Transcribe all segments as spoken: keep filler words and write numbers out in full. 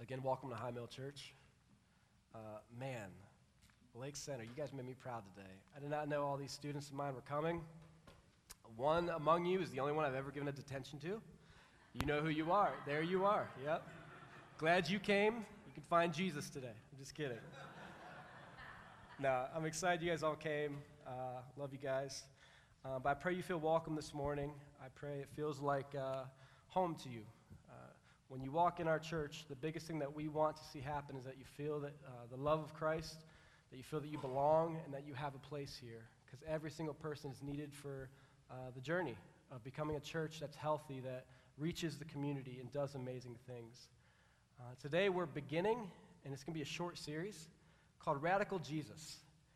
Again, welcome to High Mill Church. Uh, man, Lake Center, you guys made me proud today. I did not know all these students of mine were coming. One among you is the only one I've ever given a detention to. You know who you are. There you are. Yep. Glad you came. You can find Jesus today. I'm just kidding. No, I'm excited you guys all came. Uh, love you guys. Uh, but I pray you feel welcome this morning. I pray it feels like uh, home to you. Uh, when you walk in our church, the biggest thing that we want to see happen is that you feel that uh, the love of Christ, that you feel that you belong, and that you have a place here. Because every single person is needed for uh, the journey of becoming a church that's healthy, that reaches the community and does amazing things. Uh, today we're beginning, and it's going to be a short series called Radical Jesus.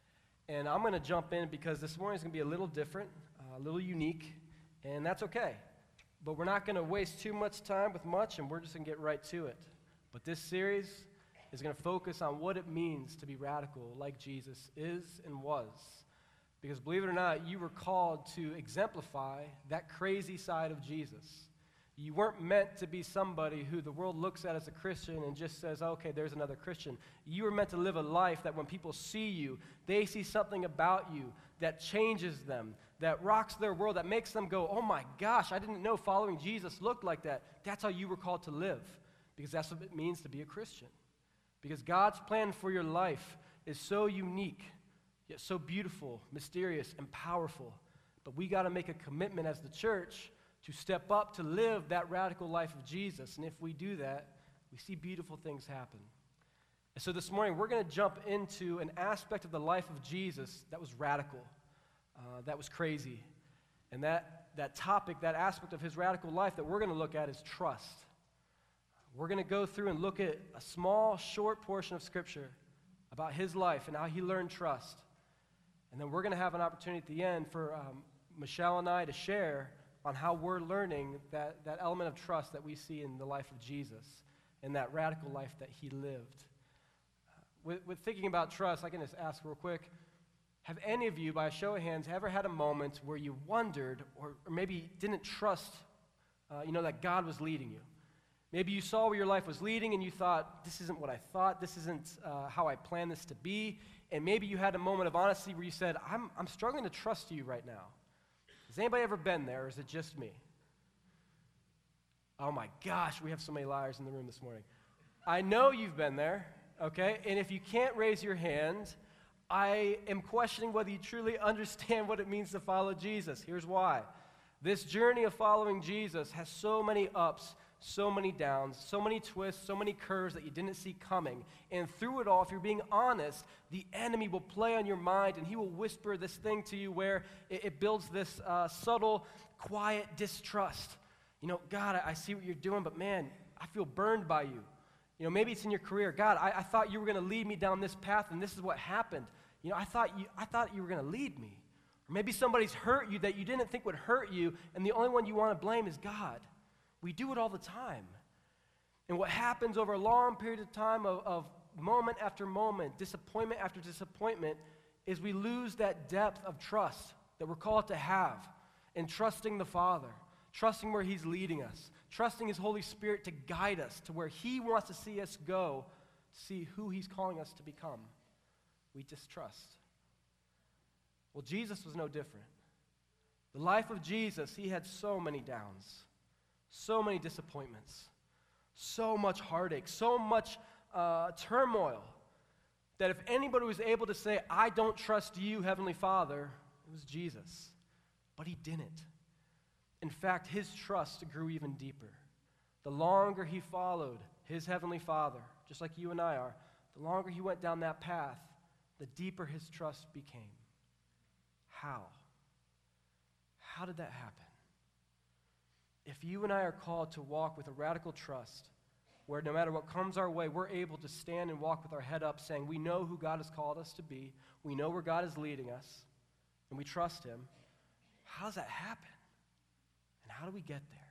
And I'm going to jump in because this morning is going to be a little different, uh, a little unique, and that's okay. But we're not going to waste too much time with much, and we're just going to get right to it. But this series is going to focus on what it means to be radical like Jesus is and was. Because believe it or not, you were called to exemplify that crazy side of Jesus. You weren't meant to be somebody who the world looks at as a Christian and just says, okay, there's another Christian. You were meant to live a life that when people see you, they see something about you that changes them, that rocks their world, that makes them go, oh my gosh, I didn't know following Jesus looked like that. That's how you were called to live, because that's what it means to be a Christian. Because God's plan for your life is so unique, yet so beautiful, mysterious, and powerful. But we got to make a commitment as the church to step up to live that radical life of Jesus. And if we do that, we see beautiful things happen. And so this morning, we're going to jump into an aspect of the life of Jesus that was radical, uh, that was crazy. And that, that topic, that aspect of his radical life that we're going to look at is trust. We're going to go through and look at a small, short portion of Scripture about his life and how he learned trust. And then we're going to have an opportunity at the end for um, Michelle and I to share on how we're learning that, that element of trust that we see in the life of Jesus and that radical life that he lived. Uh, with, with thinking about trust, I can just ask real quick, have any of you, by a show of hands, ever had a moment where you wondered or, or maybe didn't trust, uh, you know, that God was leading you? Maybe you saw where your life was leading and you thought, this isn't what I thought, this isn't uh, how I planned this to be, and maybe you had a moment of honesty where you said, I'm, I'm struggling to trust you right now. Has anybody ever been there, or is it just me? Oh my gosh, we have so many liars in the room this morning. I know you've been there, okay? And if you can't raise your hand, I am questioning whether you truly understand what it means to follow Jesus. Here's why. This journey of following Jesus has so many ups, so many downs, so many twists, so many curves that you didn't see coming. And through it all, if you're being honest, the enemy will play on your mind and he will whisper this thing to you where it, it builds this uh, subtle, quiet distrust. You know, God, I, I see what you're doing, but man, I feel burned by you. You know, maybe it's in your career. God, I, I thought you were going to lead me down this path, and this is what happened. You know, I thought you, I thought you were going to lead me. Or maybe somebody's hurt you that you didn't think would hurt you, and the only one you want to blame is God. We do it all the time. And what happens over a long period of time of, of moment after moment, disappointment after disappointment, is we lose that depth of trust that we're called to have in trusting the Father, trusting where he's leading us, trusting his Holy Spirit to guide us to where he wants to see us go, to see who he's calling us to become. We distrust. Well, Jesus was no different. The life of Jesus, he had so many downs. So many disappointments, so much heartache, so much uh, turmoil, that if anybody was able to say, I don't trust you, Heavenly Father, it was Jesus. But he didn't. In fact, his trust grew even deeper. The longer he followed his Heavenly Father, just like you and I are, the longer he went down that path, the deeper his trust became. How? How did that happen? If you and I are called to walk with a radical trust, where no matter what comes our way, we're able to stand and walk with our head up saying, we know who God has called us to be, we know where God is leading us, and we trust him, how does that happen? And how do we get there?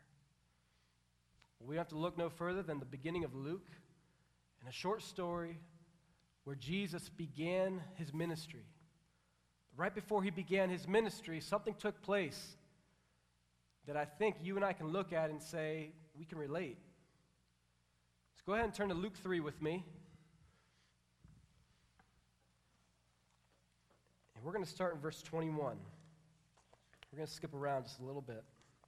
Well, we have to look no further than the beginning of Luke, and a short story where Jesus began his ministry. Right before he began his ministry, something took place that I think you and I can look at and say, we can relate. So go ahead and turn to Luke three with me. And we're going to start in verse twenty-one. We're going to skip around just a little bit.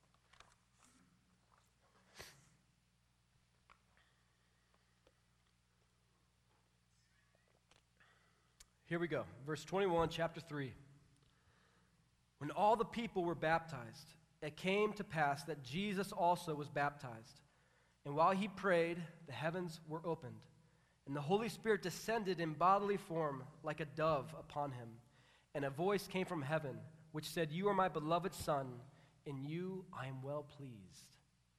Here we go. Verse twenty-one, chapter three. When all the people were baptized, it came to pass that Jesus also was baptized. And while he prayed, the heavens were opened, and the Holy Spirit descended in bodily form like a dove upon him. And a voice came from heaven, which said, "You are my beloved Son, in you I am well pleased."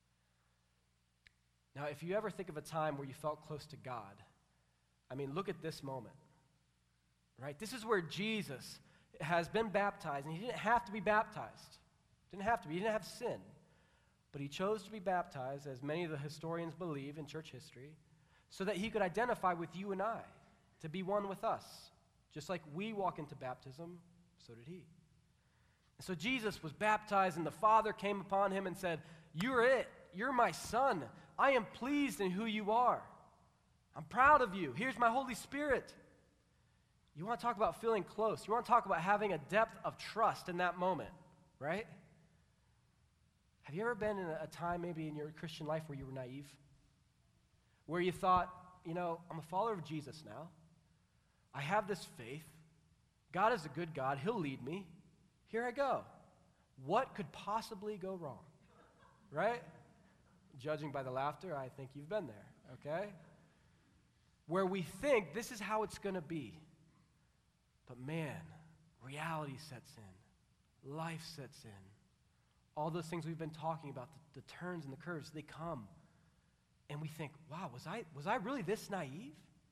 Now, if you ever think of a time where you felt close to God, I mean, look at this moment. Right? This is where Jesus has been baptized, and he didn't have to be baptized. Didn't have to be. He didn't have sin. But he chose to be baptized, as many of the historians believe in church history, so that he could identify with you and I, to be one with us. Just like we walk into baptism, so did he. And so Jesus was baptized, and the Father came upon him and said, "You're it. You're my Son. I am pleased in who you are. I'm proud of you. Here's my Holy Spirit." You want to talk about feeling close. You want to talk about having a depth of trust in that moment, right? Have you ever been in a time maybe in your Christian life where you were naive? Where you thought, you know, I'm a follower of Jesus now. I have this faith. God is a good God. He'll lead me. Here I go. What could possibly go wrong? Right? Judging by the laughter, I think you've been there, okay? Where we think this is how it's going to be. But man, reality sets in. Life sets in. All those things we've been talking about, the, the turns and the curves, they come. And we think, wow, was I, was I really this naive?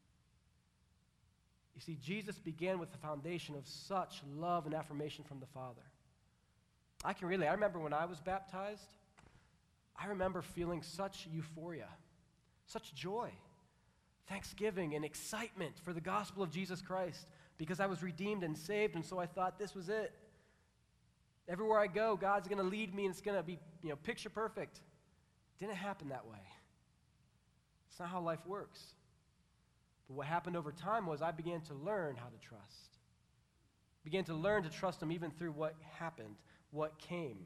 You see, Jesus began with the foundation of such love and affirmation from the Father. I can relate. I remember when I was baptized, I remember feeling such euphoria, such joy, thanksgiving, and excitement for the gospel of Jesus Christ, because I was redeemed and saved, and so I thought this was it. Everywhere I go, God's going to lead me, and it's going to be, you know, picture perfect. It didn't happen that way. It's not how life works. But what happened over time was I began to learn how to trust. Began to learn to trust him even through what happened, what came.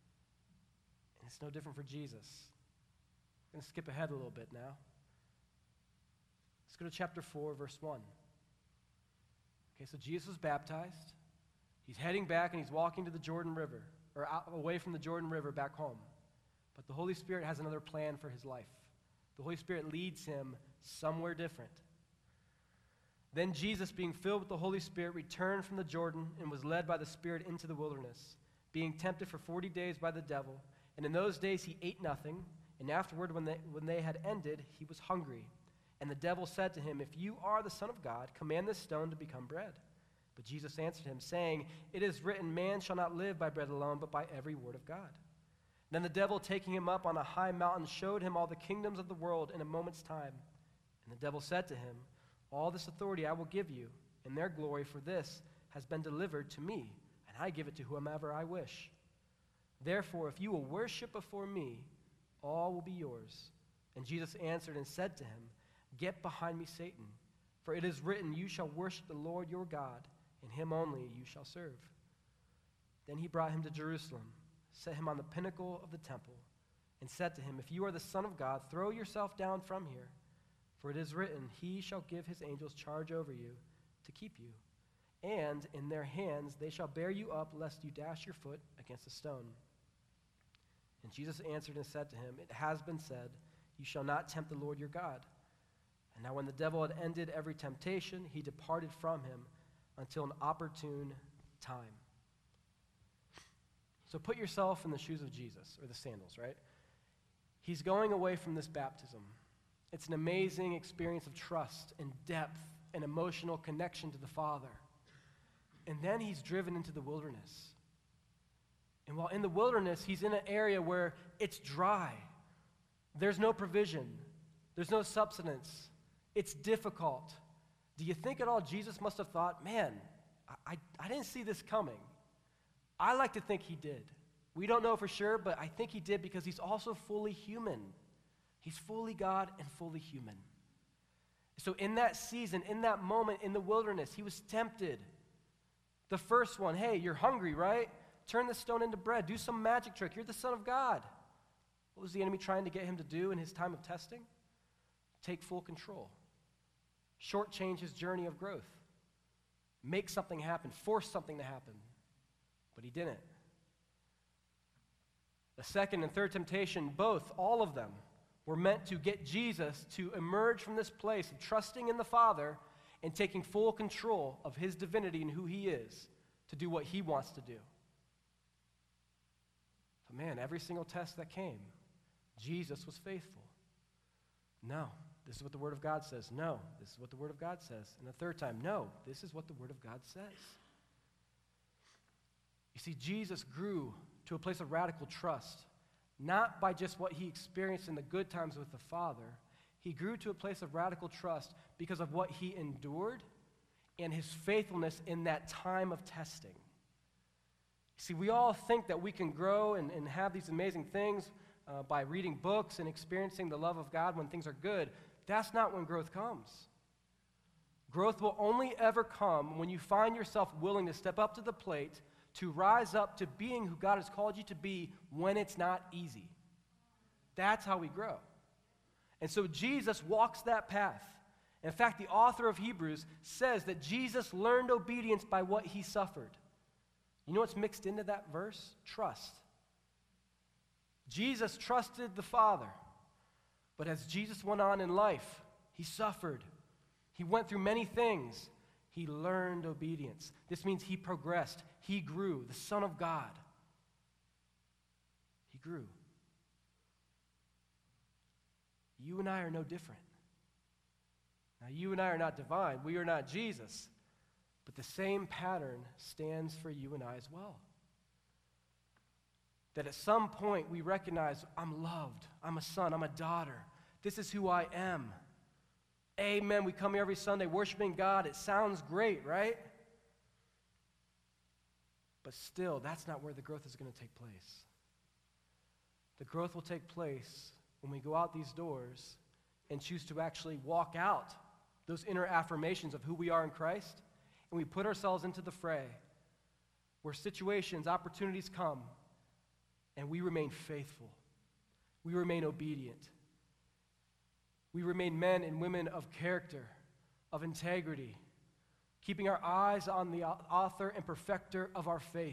And it's no different for Jesus. I'm going to skip ahead a little bit now. Let's go to chapter four, verse one. Okay, so Jesus was baptized. He's heading back, and he's walking to the Jordan River, or out, away from the Jordan River back home. But the Holy Spirit has another plan for his life. The Holy Spirit leads him somewhere different. Then Jesus, being filled with the Holy Spirit, returned from the Jordan and was led by the Spirit into the wilderness, being tempted for forty days by the devil. And in those days he ate nothing, and afterward, when they, when they had ended, he was hungry. And the devil said to him, "If you are the Son of God, command this stone to become bread." But Jesus answered him, saying, "It is written, man shall not live by bread alone, but by every word of God." Then the devil, taking him up on a high mountain, showed him all the kingdoms of the world in a moment's time. And the devil said to him, "All this authority I will give you, and their glory, for this has been delivered to me, and I give it to whomever I wish. Therefore, if you will worship before me, all will be yours." And Jesus answered and said to him, "Get behind me, Satan, for it is written, you shall worship the Lord your God, and him only you shall serve." Then he brought him to Jerusalem, set him on the pinnacle of the temple, and said to him, "If you are the Son of God, throw yourself down from here, for it is written, he shall give his angels charge over you to keep you, and in their hands they shall bear you up, lest you dash your foot against a stone." And Jesus answered and said to him, "It has been said, you shall not tempt the Lord your God." And now when the devil had ended every temptation, he departed from him until an opportune time. So put yourself in the shoes of Jesus, or the sandals, right? He's going away from this baptism. It's an amazing experience of trust and depth and emotional connection to the Father. And then he's driven into the wilderness. And while in the wilderness, he's in an area where it's dry. There's no provision. There's no substance. It's difficult. Do you think at all Jesus must have thought, man, I, I, I didn't see this coming? I like to think he did. We don't know for sure, but I think he did because he's also fully human. He's fully God and fully human. So in that season, in that moment in the wilderness, he was tempted. The first one, hey, you're hungry, right? Turn the stone into bread. Do some magic trick. You're the Son of God. What was the enemy trying to get him to do in his time of testing? Take full control. Shortchange his journey of growth. Make something happen. Force something to happen. But he didn't. The second and third temptation, both, all of them, were meant to get Jesus to emerge from this place of trusting in the Father and taking full control of his divinity and who he is to do what he wants to do. But man, every single test that came, Jesus was faithful. No, this is what the Word of God says. No, this is what the Word of God says. And the third time, no, this is what the Word of God says. You see, Jesus grew to a place of radical trust, not by just what he experienced in the good times with the Father. He grew to a place of radical trust because of what he endured and his faithfulness in that time of testing. See, we all think that we can grow and, and have these amazing things uh, by reading books and experiencing the love of God when things are good. That's not when growth comes. Growth will only ever come when you find yourself willing to step up to the plate, to rise up to being who God has called you to be when it's not easy. That's how we grow. And so Jesus walks that path. In fact, the author of Hebrews says that Jesus learned obedience by what he suffered. You know what's mixed into that verse? Trust. Jesus trusted the Father. But as Jesus went on in life, he suffered. He went through many things. He learned obedience. This means he progressed. He grew. The Son of God. He grew. You and I are no different. Now, you and I are not divine. We are not Jesus. But the same pattern stands for you and I as well. That at some point we recognize, I'm loved. I'm a son. I'm a daughter. This is who I am. Amen. We come here every Sunday worshiping God. It sounds great, right? But still, that's not where the growth is going to take place. The growth will take place when we go out these doors and choose to actually walk out those inner affirmations of who we are in Christ, and we put ourselves into the fray where situations, opportunities come, and we remain faithful. We remain obedient. We remain men and women of character, of integrity, keeping our eyes on the author and perfecter of our faith.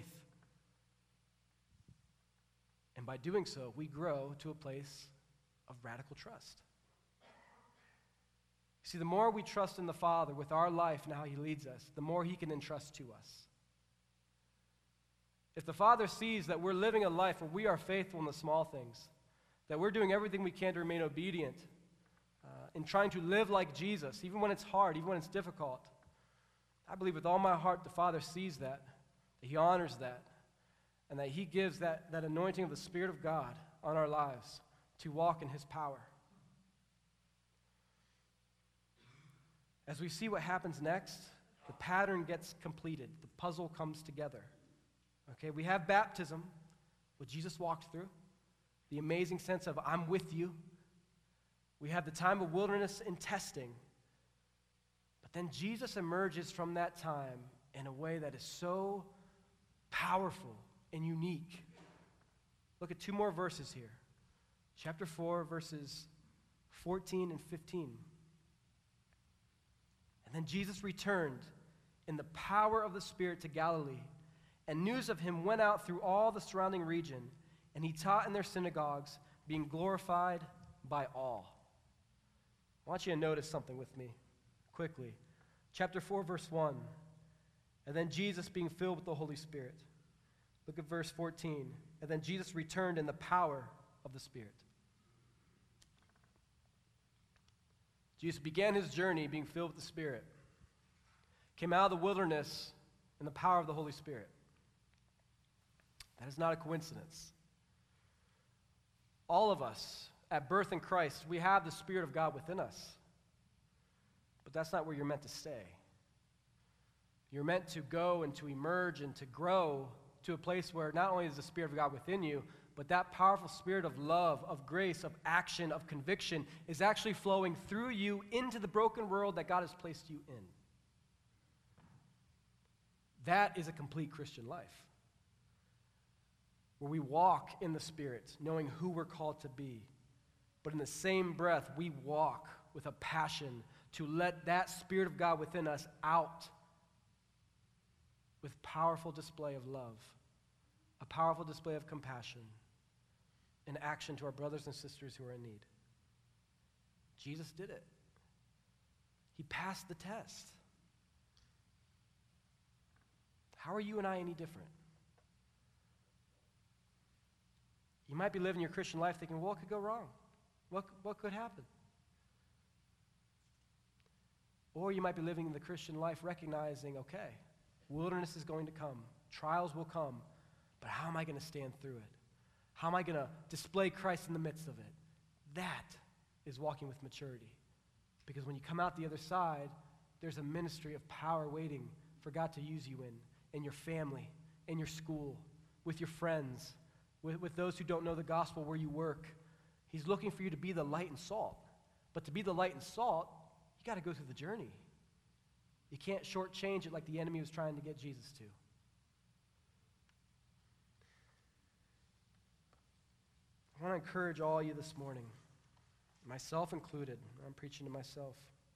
And by doing so, we grow to a place of radical trust. See, the more we trust in the Father with our life and how he leads us, the more he can entrust to us. If the Father sees that we're living a life where we are faithful in the small things, that we're doing everything we can to remain obedient, uh, in trying to live like Jesus, even when it's hard, even when it's difficult, I believe with all my heart the Father sees that, that he honors that, and that he gives that, that anointing of the Spirit of God on our lives to walk in his power. As we see what happens next, the pattern gets completed. The puzzle comes together. Okay, we have baptism, what Jesus walked through, the amazing sense of I'm with you. We have the time of wilderness and testing. But then Jesus emerges from that time in a way that is so powerful and unique. Look at two more verses here. Chapter four, verses fourteen and fifteen. And then Jesus returned in the power of the Spirit to Galilee, and news of him went out through all the surrounding region, and he taught in their synagogues, being glorified by all. I want you to notice something with me quickly. Chapter four, verse one. And then Jesus being filled with the Holy Spirit. Look at verse fourteen. And then Jesus returned in the power of the Spirit. Jesus began his journey being filled with the Spirit. Came out of the wilderness in the power of the Holy Spirit. That is not a coincidence. All of us, at birth in Christ, we have the Spirit of God within us. But that's not where you're meant to stay. You're meant to go and to emerge and to grow to a place where not only is the Spirit of God within you, but that powerful spirit of love, of grace, of action, of conviction is actually flowing through you into the broken world that God has placed you in. That is a complete Christian life, where we walk in the Spirit, knowing who we're called to be, but in the same breath, we walk with a passion to let that Spirit of God within us out with powerful display of love, a powerful display of compassion, and action to our brothers and sisters who are in need. Jesus did it. He passed the test. How are you and I any different? You might be living your Christian life thinking, well, what could go wrong? What, what could happen? Or you might be living the Christian life recognizing, okay, wilderness is going to come, trials will come, but how am I going to stand through it? How am I going to display Christ in the midst of it? That is walking with maturity. Because when you come out the other side, there's a ministry of power waiting for God to use you in, in your family, in your school, with your friends, with, with those who don't know the gospel where you work. He's looking for you to be the light and salt. But to be the light and salt, you got to go through the journey. You can't shortchange it like the enemy was trying to get Jesus to. I want to encourage all you this morning, myself included. I'm preaching to myself.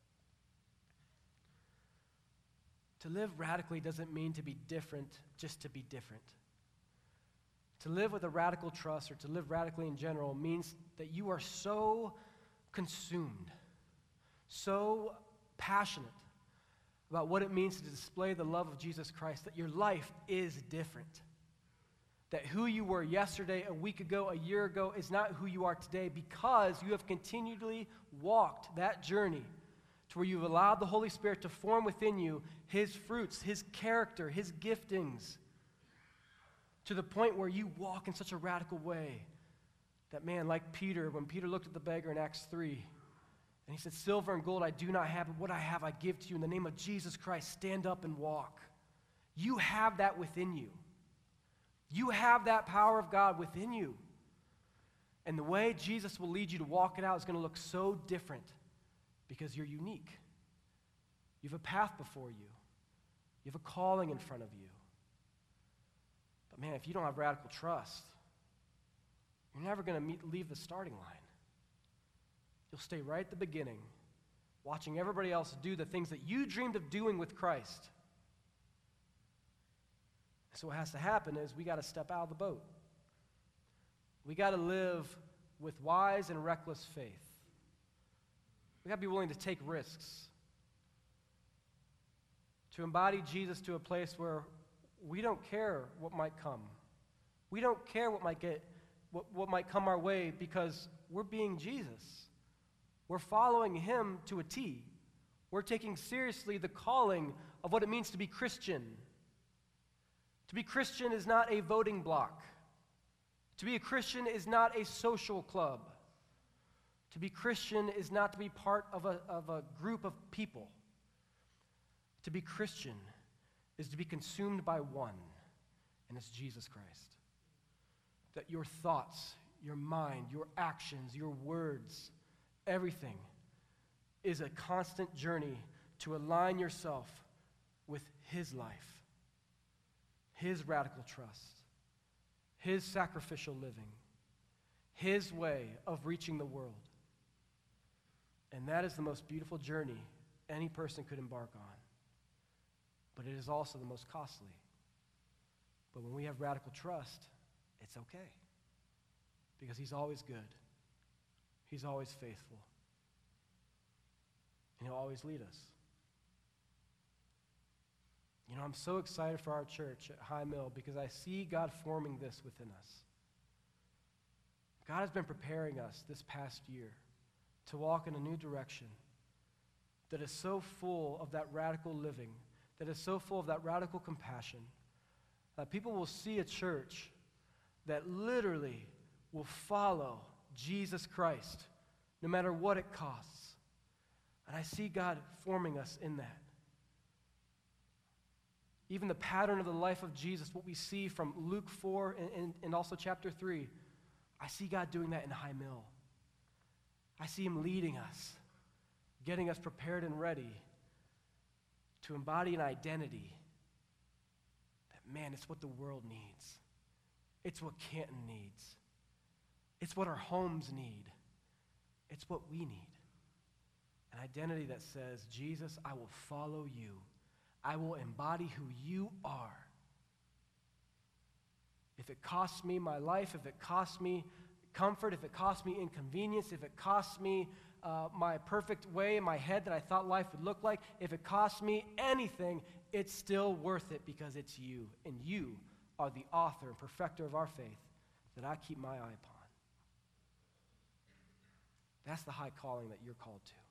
To live radically doesn't mean to be different just to be different. To live with a radical trust, or to live radically in general, means that you are so consumed, so passionate about what it means to display the love of Jesus Christ, that your life is different. That who you were yesterday, a week ago, a year ago, is not who you are today, because you have continually walked that journey to where you've allowed the Holy Spirit to form within you His fruits, His character, His giftings, to the point where you walk in such a radical way that, man, like Peter, when Peter looked at the beggar in Acts three, and he said, silver and gold I do not have, but what I have I give to you. In the name of Jesus Christ, stand up and walk. You have that within you. You have that power of God within you. And the way Jesus will lead you to walk it out is going to look so different because you're unique. You have a path before you. You have a calling in front of you. But man, if you don't have radical trust, you're never going to meet, leave the starting line. You'll stay right at the beginning, watching everybody else do the things that you dreamed of doing with Christ. So what has to happen is we got to step out of the boat. We got to live with wise and reckless faith. We got to be willing to take risks, to embody Jesus to a place where we don't care what might come. We don't care what might get, what, what might come our way, because we're being Jesus. We're following Him to a T. We're taking seriously the calling of what it means to be Christian. To be Christian is not a voting block. To be a Christian is not a social club. To be Christian is not to be part of a, of a group of people. To be Christian is to be consumed by one, and it's Jesus Christ. That your thoughts, your mind, your actions, your words, everything is a constant journey to align yourself with His life, His radical trust, His sacrificial living, His way of reaching the world. And that is the most beautiful journey any person could embark on. But it is also the most costly. But when we have radical trust, it's okay. Because He's always good. He's always faithful. And He'll always lead us. You know, I'm so excited for our church at High Mill because I see God forming this within us. God has been preparing us this past year to walk in a new direction that is so full of that radical living, that is so full of that radical compassion, that people will see a church that literally will follow Jesus Christ no matter what it costs. And I see God forming us in that. Even the pattern of the life of Jesus, what we see from Luke four and, and, and also chapter three, I see God doing that in High Mill. I see him leading us, getting us prepared and ready to embody an identity that, man, it's what the world needs. It's what Canton needs. It's what our homes need. It's what we need. An identity that says, Jesus, I will follow you. I will embody who you are. If it costs me my life, if it costs me comfort, if it costs me inconvenience, if it costs me uh, my perfect way in my head that I thought life would look like, if it costs me anything, it's still worth it because it's you. And you are the author and perfecter of our faith that I keep my eye upon. That's the high calling that you're called to.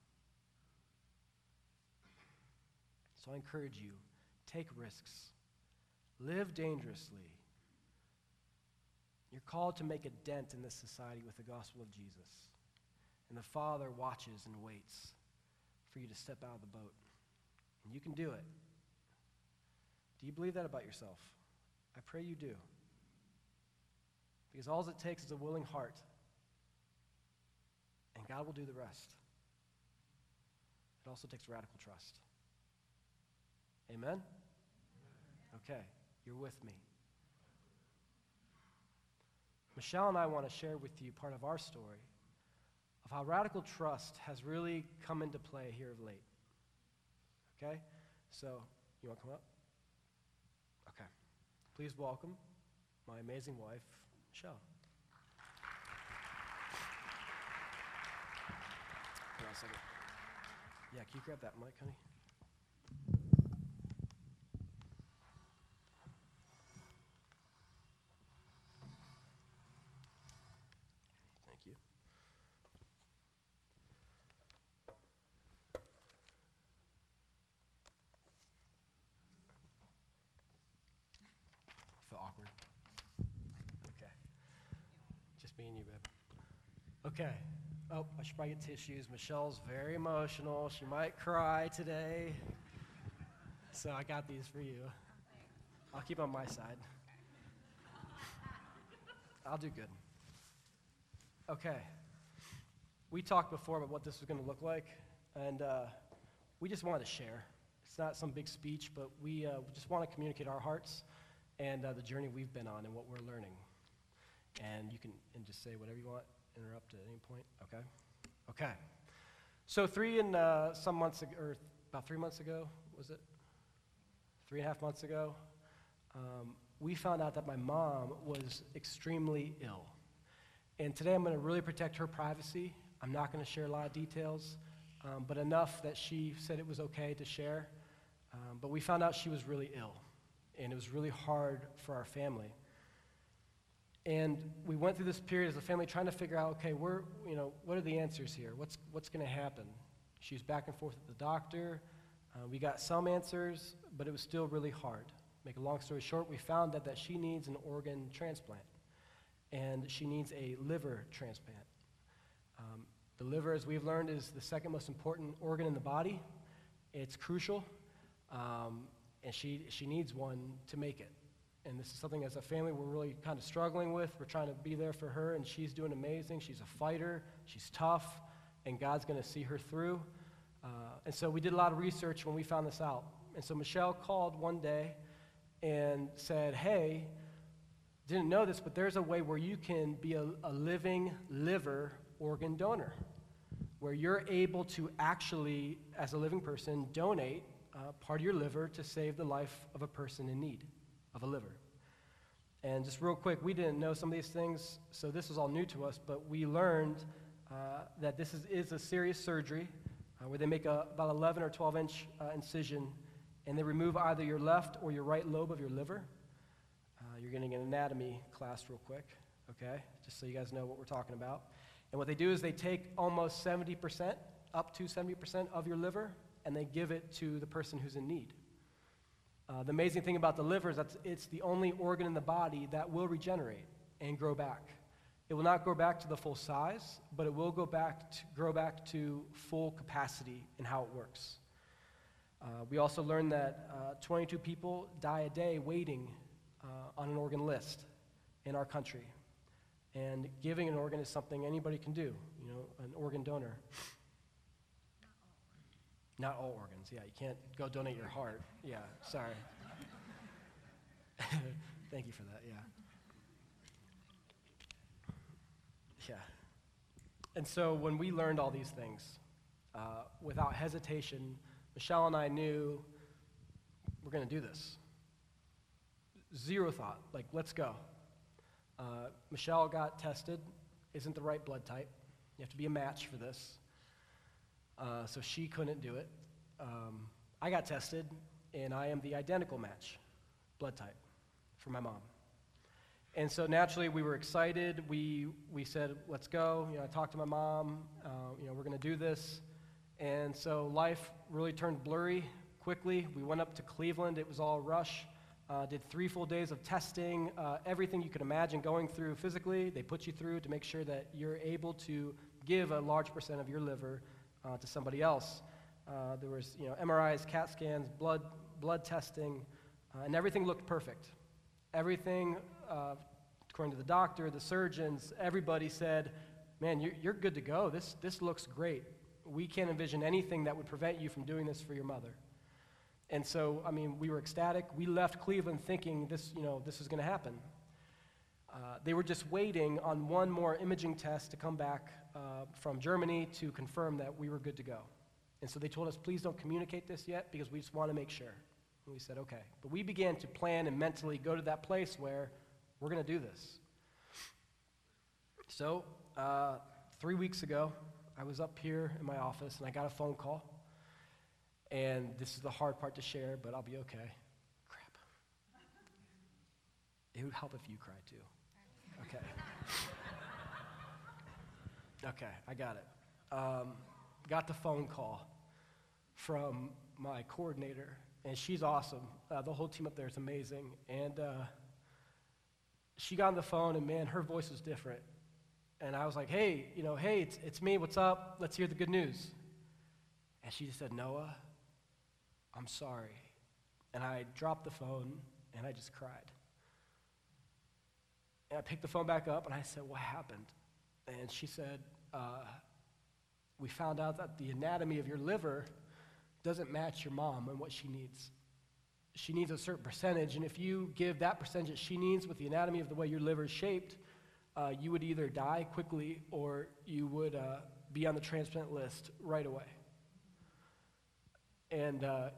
So I encourage you, take risks. Live dangerously. You're called to make a dent in this society with the gospel of Jesus. And the Father watches and waits for you to step out of the boat. And you can do it. Do you believe that about yourself? I pray you do. Because all it takes is a willing heart. And God will do the rest. It also takes radical trust. Amen? Okay, you're with me. Michelle and I want to share with you part of our story of how radical trust has really come into play here of late. Okay? So, you want to come up? Okay. Please welcome my amazing wife, Michelle. Hold on a second. Yeah, can you grab that mic, honey? Thank you. Feel awkward? Okay. Just me and you, babe. Okay. Oh, I should probably get tissues. Michelle's very emotional. She might cry today. So I got these for you. I'll keep on my side. I'll do good. Okay. We talked before about what this was going to look like, and uh, we just wanted to share. It's not some big speech, but we uh, just want to communicate our hearts and uh, the journey we've been on and what we're learning. And you can and just say whatever you want. Interrupt at any point? Okay. Okay. So three and uh, some months ago, or about three months ago, was it? Three and a half months ago, um, we found out that my mom was extremely ill. And today I'm going to really protect her privacy. I'm not going to share a lot of details, um, but enough that she said it was okay to share. Um, but we found out she was really ill, and it was really hard for our family. And we went through this period as a family trying to figure out, okay, we're, you know, what are the answers here? What's, what's going to happen? She was back and forth with the doctor. Uh, we got some answers, but it was still really hard. Make a long story short, we found that, that she needs an organ transplant, and she needs a liver transplant. Um, the liver, as we've learned, is the second most important organ in the body. It's crucial, um, and she, she needs one to make it. And this is something as a family we're really kind of struggling with. We're trying to be there for her, and she's doing amazing. She's a fighter. She's tough, and God's going to see her through. Uh, and so we did a lot of research when we found this out. And so Michelle called one day and said, hey, didn't know this, but there's a way where you can be a, a living liver organ donor, where you're able to actually, as a living person, donate uh, part of your liver to save the life of a person in need of a liver. And just real quick, we didn't know some of these things, so this was all new to us, but we learned uh, that this is, is a serious surgery uh, where they make a, about eleven or twelve inch uh, incision, and they remove either your left or your right lobe of your liver. Uh, you're getting an anatomy class real quick, okay, just so you guys know what we're talking about. And what they do is they take almost seventy percent, up to seventy percent of your liver, and they give it to the person who's in need. Uh, the amazing thing about the liver is that it's the only organ in the body that will regenerate and grow back. It will not grow back to the full size, but it will go back to, grow back to full capacity in how it works. Uh, we also learned that uh, twenty-two people die a day waiting uh, on an organ list in our country. And giving an organ is something anybody can do, you know, an organ donor. Not all organs, yeah. You can't go donate your heart. Yeah, sorry. Thank you for that, yeah. Yeah. And so when we learned all these things, uh, without hesitation, Michelle and I knew we're going to do this. Zero thought, like, let's go. Uh, Michelle got tested, isn't the right blood type. You have to be a match for this. Uh, so she couldn't do it. Um, I got tested, and I am the identical match blood type for my mom. And so naturally, we were excited. We we said, let's go. You know, I talked to my mom. Uh, you know, we're going to do this. And so life really turned blurry quickly. We went up to Cleveland. It was all rush. Uh, did three full days of testing, uh, everything you could imagine going through physically. They put you through to make sure that you're able to give a large percent of your liver uh, to somebody else. Uh, there was, you know, M R Is, CAT scans, blood blood testing, uh, and everything looked perfect. Everything, uh, according to the doctor, the surgeons, everybody said, "Man, you're, you're good to go. This this looks great. We can't envision anything that would prevent you from doing this for your mother." And so, I mean, we were ecstatic. We left Cleveland thinking this, you know, this is going to happen. Uh, they were just waiting on one more imaging test to come back uh, from Germany to confirm that we were good to go. And so they told us, please don't communicate this yet because we just want to make sure. And we said, okay. But we began to plan and mentally go to that place where we're going to do this. So uh, three weeks ago, I was up here in my office and I got a phone call. And this is the hard part to share, but I'll be okay. Crap. It would help if you cried too. Okay. Okay, I got it. Um, got the phone call from my coordinator, and she's awesome. Uh, the whole team up there is amazing. And uh, she got on the phone, and man, her voice was different. And I was like, hey, you know, hey, it's, it's me, what's up? Let's hear the good news. And she just said, Noah, I'm sorry. And I dropped the phone, and I just cried. And I picked the phone back up, and I said, what happened? And she said, uh, we found out that the anatomy of your liver doesn't match your mom and what she needs. She needs a certain percentage, and if you give that percentage that she needs with the anatomy of the way your liver is shaped, uh, you would either die quickly or you would uh, be on the transplant list right away. And, uh,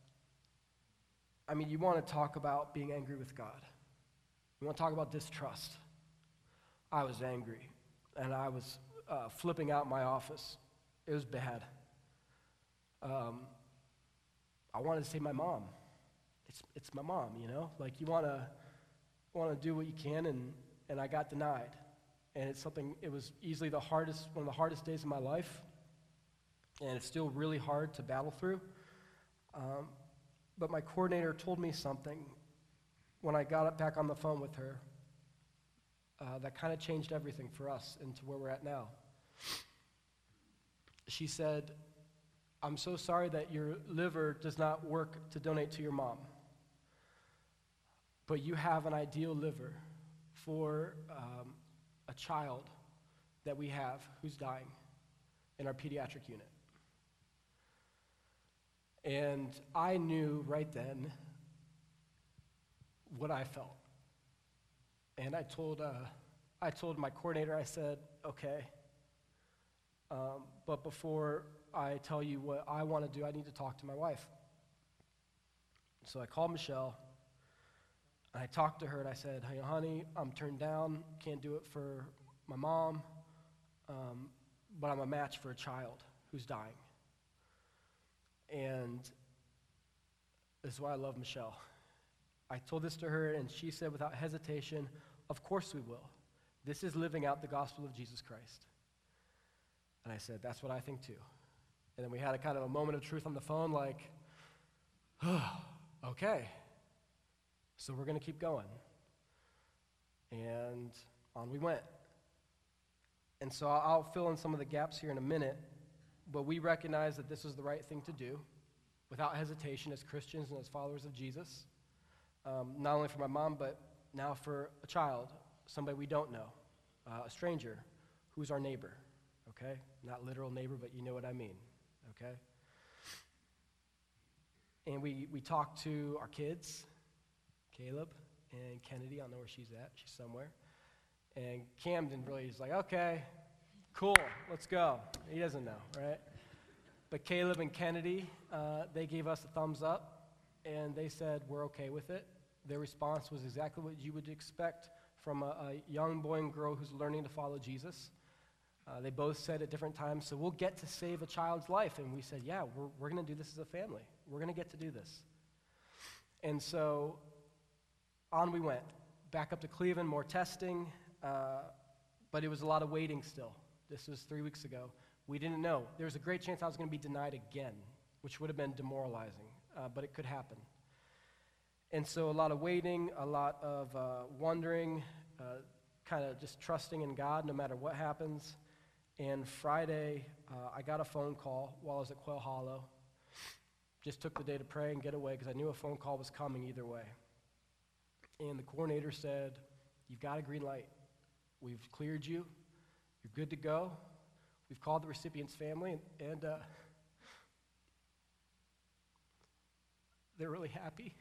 I mean, you want to talk about being angry with God. You want to talk about distrust. I was angry, and I was uh, flipping out in my office. It was bad. Um, I wanted to say my mom. It's it's my mom, you know? Like, you want to want to do what you can, and, and I got denied. And it's something, it was easily the hardest, one of the hardest days of my life, and it's still really hard to battle through. Um, but my coordinator told me something when I got back on the phone with her uh, that kind of changed everything for us into where we're at now. She said, I'm so sorry that your liver does not work to donate to your mom, but you have an ideal liver for um, a child that we have who's dying in our pediatric unit. And I knew right then what I felt. And I told, uh, I told my coordinator, I said, okay, um, but before I tell you what I want to do, I need to talk to my wife. So I called Michelle, and I talked to her, and I said, hey, honey, I'm turned down, can't do it for my mom, um, but I'm a match for a child who's dying. And this is why I love Michelle. I told this to her, and she said without hesitation, of course we will. This is living out the gospel of Jesus Christ. And I said, that's what I think too. And then we had a kind of a moment of truth on the phone, like, oh, okay, so we're going to keep going. And on we went. And so I'll fill in some of the gaps here in a minute, but we recognize that this is the right thing to do without hesitation as Christians and as followers of Jesus, um, not only for my mom, but now for a child, somebody we don't know. uh, a stranger who's our neighbor, okay? Not literal neighbor, but you know what I mean, okay? And we, we talked to our kids, Caleb and Kennedy. I don't know where she's at. She's somewhere. And Camden really is like, okay, cool, let's go. He doesn't know, right? But Caleb and Kennedy, uh, they gave us a thumbs up, and they said, we're okay with it. Their response was exactly what you would expect from a, a young boy and girl who's learning to follow Jesus. Uh, they both said at different times, so we'll get to save a child's life. And we said, yeah, we're, we're going to do this as a family. We're going to get to do this. And so on we went, back up to Cleveland, more testing, uh, but it was a lot of waiting still. This was three weeks ago. We didn't know. There was a great chance I was going to be denied again, which would have been demoralizing, uh, but it could happen. And so a lot of waiting, a lot of uh, wondering, uh, kind of just trusting in God no matter what happens. And Friday, uh, I got a phone call while I was at Quail Hollow. Just took the day to pray and get away because I knew a phone call was coming either way. And the coordinator said, you've got a green light. We've cleared you. You're good to go. We've called the recipient's family, and, and uh, they're really happy.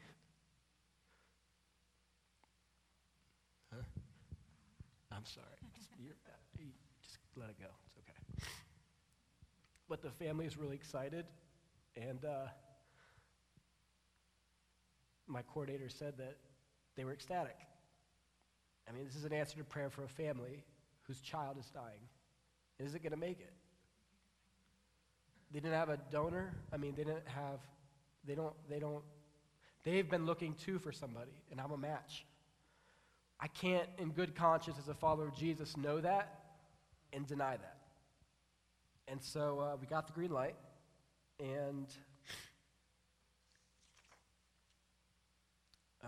Huh? I'm sorry. You're, you just let it go. It's okay. But the family is really excited, and uh, my coordinator said that they were ecstatic. I mean, this is an answer to prayer for a family whose child is dying. Is it going to make it? They didn't have a donor. I mean, they didn't have, they don't, they don't, they've been looking too for somebody, and I'm a match. I can't, in good conscience, as a follower of Jesus, know that and deny that. And so uh, we got the green light, and uh,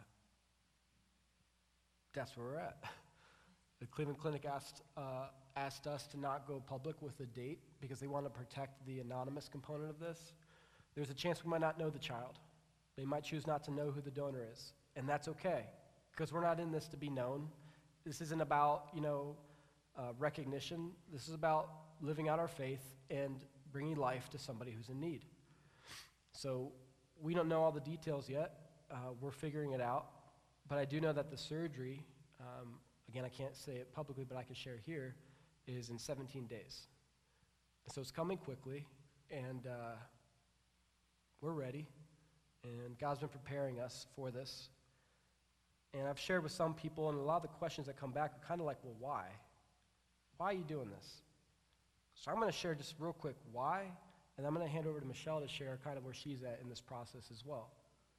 that's where we're at. The Cleveland Clinic asked, uh, asked us to not go public with a date because they want to protect the anonymous component of this. There's a chance we might not know the child. They might choose not to know who the donor is, and that's okay because we're not in this to be known. This isn't about, you know, uh, recognition. This is about living out our faith and bringing life to somebody who's in need. So we don't know all the details yet. Uh, we're figuring it out. But I do know that the surgery, um, again, I can't say it publicly, but I can share here, is in seventeen days. So it's coming quickly, and uh, we're ready. And God's been preparing us for this. And I've shared with some people, and a lot of the questions that come back are kind of like, well, why? Why are you doing this? So I'm going to share just real quick why, and I'm going to hand over to Michelle to share kind of where she's at in this process as well.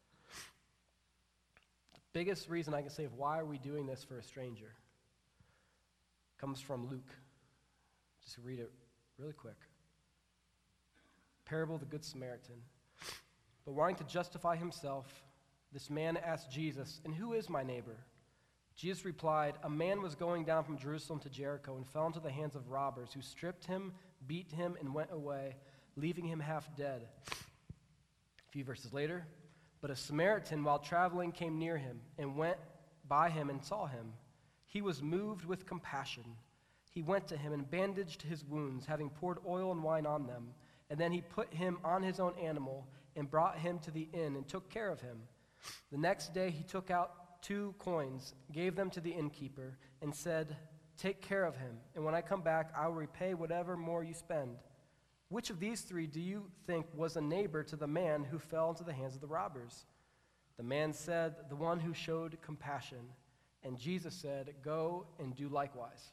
The biggest reason I can say of why are we doing this for a stranger comes from Luke. Just read it really quick. Parable of the Good Samaritan. But wanting to justify himself, this man asked Jesus, and who is my neighbor? Jesus replied, a man was going down from Jerusalem to Jericho and fell into the hands of robbers who stripped him, beat him, and went away, leaving him half dead. A few verses later, but a Samaritan, while traveling, came near him and went by him and saw him. He was moved with compassion. He went to him and bandaged his wounds, having poured oil and wine on them. And then he put him on his own animal and brought him to the inn and took care of him. The next day he took out two coins, gave them to the innkeeper, and said, take care of him, and when I come back, I will repay whatever more you spend. Which of these three do you think was a neighbor to the man who fell into the hands of the robbers? The man said, the one who showed compassion. And Jesus said, go and do likewise.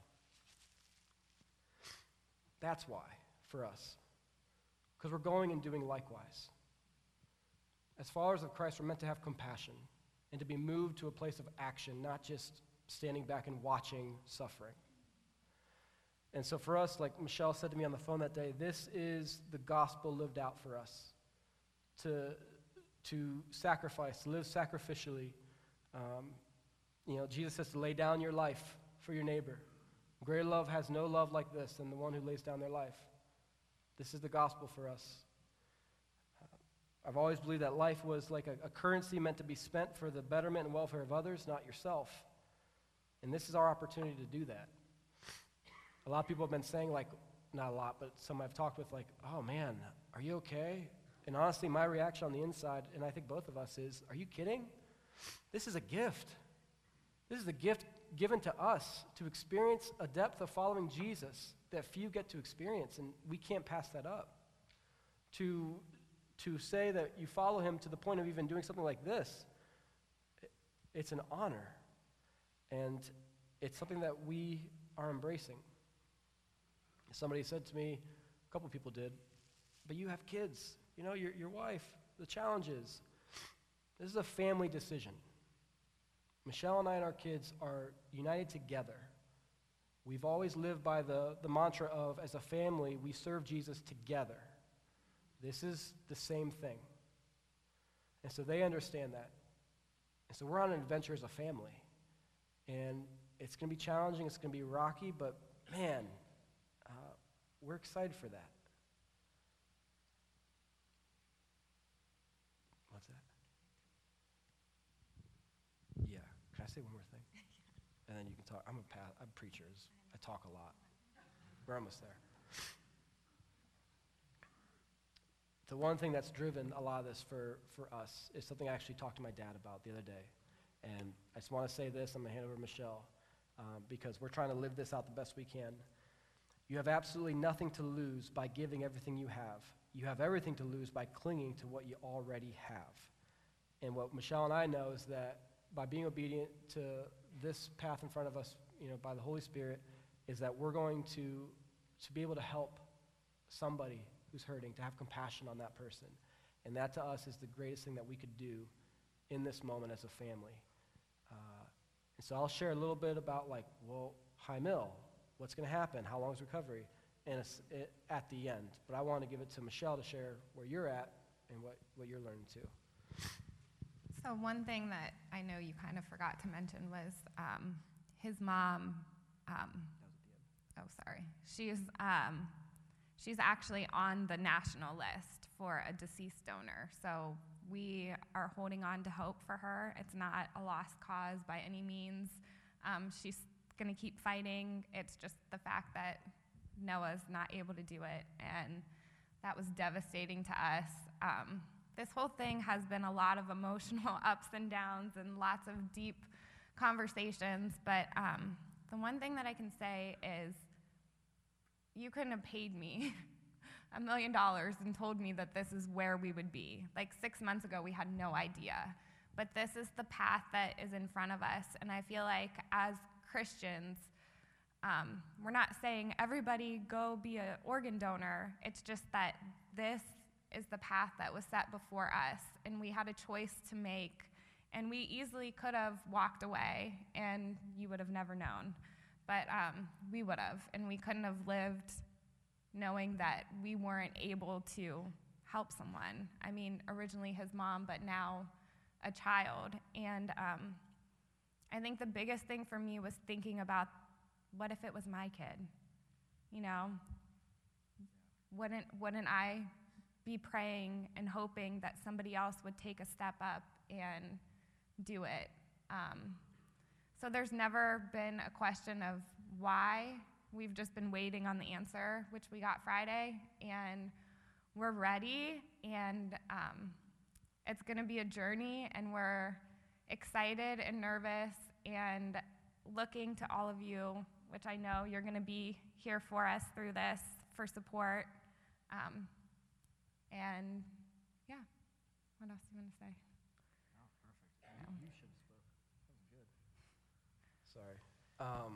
That's why, for us. Because we're going and doing likewise. As followers of Christ, we're meant to have compassion and to be moved to a place of action, not just standing back and watching suffering. And so for us, like Michelle said to me on the phone that day, this is the gospel lived out for us. To, to sacrifice, to live sacrificially. Um, you know, Jesus says to lay down your life for your neighbor. Greater love has no love like this than the one who lays down their life. This is the gospel for us. I've always believed that life was like a, a currency meant to be spent for the betterment and welfare of others, not yourself. And this is our opportunity to do that. A lot of people have been saying, like, not a lot, but some I've talked with, like, oh man, are you okay? And honestly, my reaction on the inside, and I think both of us, is, are you kidding? This is a gift. This is a gift given to us to experience a depth of following Jesus that few get to experience, and we can't pass that up. To, to say that you follow him to the point of even doing something like this, it's an honor, and it's something that we are embracing. Somebody said to me, a couple people did, but you have kids, you know, your, your wife, the challenges. This is a family decision. Michelle and I and our kids are united together. We've always lived by the, the mantra of, as a family, we serve Jesus together. This is the same thing. And so they understand that. And so we're on an adventure as a family. And it's going to be challenging, it's going to be rocky, but man, uh, we're excited for that. What's that? Yeah. Can I say one more thing? And then you can talk. I'm a pa- I'm preachers. I talk a lot. We're almost there. The one thing that's driven a lot of this for, for us is something I actually talked to my dad about the other day. And I just want to say this. I'm going to hand over to Michelle um, because we're trying to live this out the best we can. You have absolutely nothing to lose by giving everything you have. You have everything to lose by clinging to what you already have. And what Michelle and I know is that by being obedient to this path in front of us, you know, by the Holy Spirit, is that we're going to, to be able to help somebody who's hurting, to have compassion on that person. And that to us is the greatest thing that we could do in this moment as a family. Uh, and so I'll share a little bit about, like, well, High Mill, what's going to happen, how long is recovery, and it's, it, at the end. But I want to give it to Michelle to share where you're at and what, what you're learning too. So one thing that I know you kind of forgot to mention was um, his mom. Um, oh, sorry. She's um, she's actually on the national list for a deceased donor. So we are holding on to hope for her. It's not a lost cause by any means. Um, she's going to keep fighting. It's just the fact that Noah's not able to do it, and that was devastating to us. Um, This whole thing has been a lot of emotional ups and downs and lots of deep conversations, but um, the one thing that I can say is you couldn't have paid me a million dollars and told me that this is where we would be. Like six months ago, we had no idea. But this is the path that is in front of us, and I feel like as Christians, um, we're not saying everybody go be an organ donor. It's just that this is the path that was set before us, and we had a choice to make, and we easily could have walked away, and you would have never known, but um, we would have, and we couldn't have lived knowing that we weren't able to help someone. I mean, originally his mom, but now a child, and um, I think the biggest thing for me was thinking about, what if it was my kid? You know, wouldn't wouldn't I be praying and hoping that somebody else would take a step up and do it? Um, so there's never been a question of why. We've just been waiting on the answer, which we got Friday, and we're ready, and um, it's going to be a journey, and we're excited and nervous and looking to all of you, which I know you're going to be here for us through this for support. Um, And, yeah, what else do you want to say? Oh, perfect. No. You should have spoke. That was good. Sorry. Um,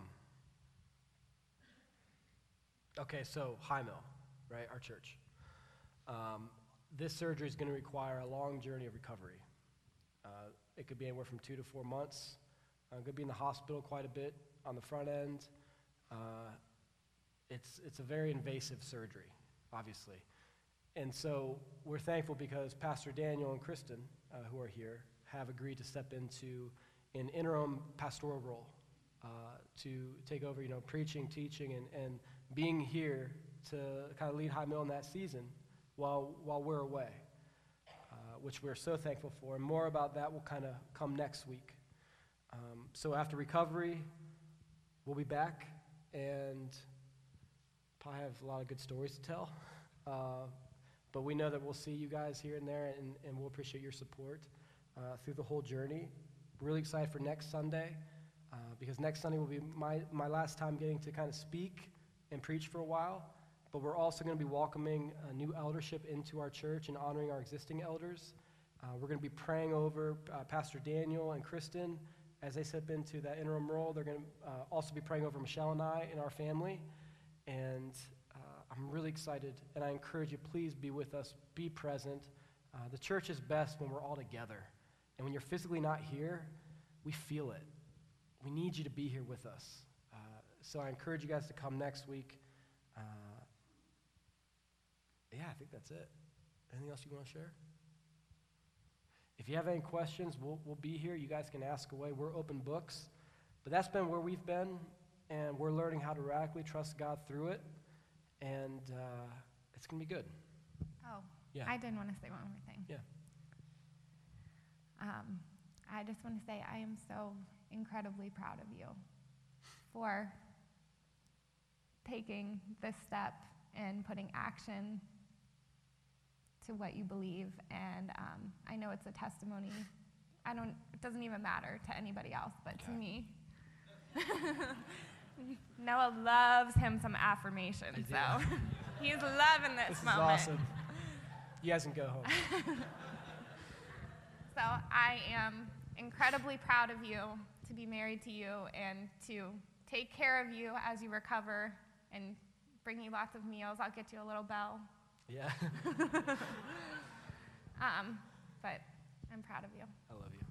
okay, so High Mill, right, our church. Um, this surgery is going to require a long journey of recovery. Uh, it could be anywhere from two to four months. I'm going to be in the hospital quite a bit on the front end. Uh, it's, it's a very invasive surgery, obviously. And so we're thankful because Pastor Daniel and Kristen, uh, who are here, have agreed to step into an interim pastoral role uh, to take over, you know, preaching, teaching, and, and being here to kind of lead High Mill in that season while while we're away, uh, which we're so thankful for. And more about that will kind of come next week. Um, so after recovery, we'll be back, and probably have a lot of good stories to tell. Uh, but we know that we'll see you guys here and there, and, and we'll appreciate your support uh, through the whole journey. Really excited for next Sunday, uh, because next Sunday will be my, my last time getting to kind of speak and preach for a while. But we're also going to be welcoming a new eldership into our church and honoring our existing elders. Uh, we're going to be praying over uh, Pastor Daniel and Kristen as they step into that interim role. They're going to uh, also be praying over Michelle and I and our family. And uh, I'm really excited, and I encourage you, please be with us, be present. Uh, the church is best when we're all together. And when you're physically not here, we feel it. We need you to be here with us. Uh, so I encourage you guys to come next week. Uh, yeah, I think that's it. Anything else you want to share? If you have any questions, we'll, we'll be here. You guys can ask away. We're open books. But that's been where we've been, and we're learning how to radically trust God through it. And uh, it's going to be good. Oh, Yeah. I did want to say one more thing. Yeah. Um, I just want to say I am so incredibly proud of you for taking this step and putting action to what you believe. And um, I know it's a testimony. I don't, it doesn't even matter to anybody else, but Okay. to me. Noah loves him some affirmation, I do. so he's loving this, This moment. is awesome. You guys can go home. So I am incredibly proud of you to be married to you and to take care of you as you recover and bring you lots of meals. I'll get you a little bell. Yeah. Um, but I'm proud of you. I love you.